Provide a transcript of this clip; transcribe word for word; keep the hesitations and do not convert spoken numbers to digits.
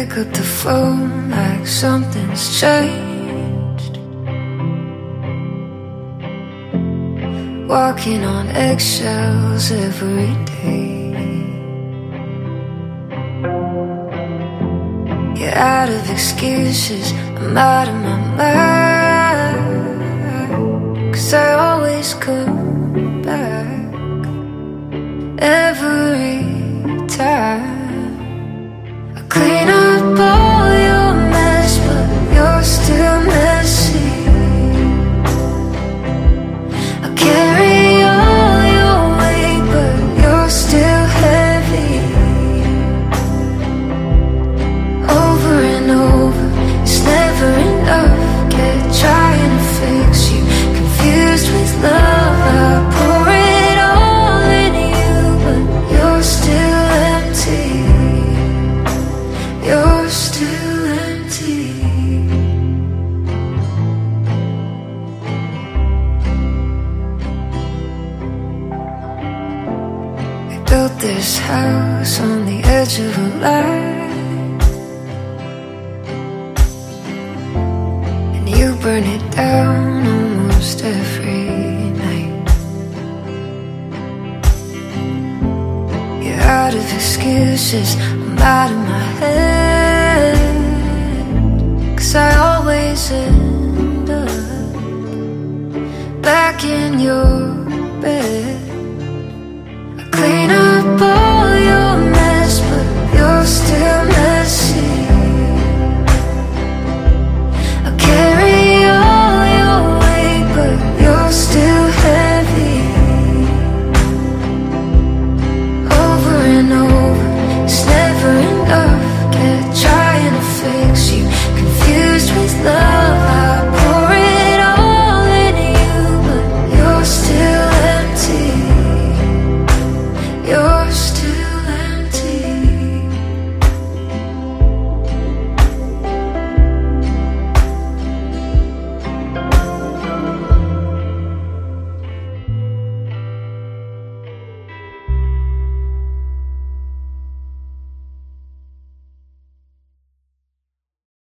pick up the phone like something's changed. Walking on eggshells every day. You're out of excuses, I'm out of my mind, 'cause I always come back every time. I clean up all your mess, but you're still messy. I carry all your weight, but you're still heavy. Over and over, it's never enough. Kept trying to fix you, confused with love. I pour it all into you, but you're still empty. You're still empty. We built this house on the edge of a lie, and you burn it down almost every night. You're out of excuses, I'm out of my head, 'cause I always end up back in your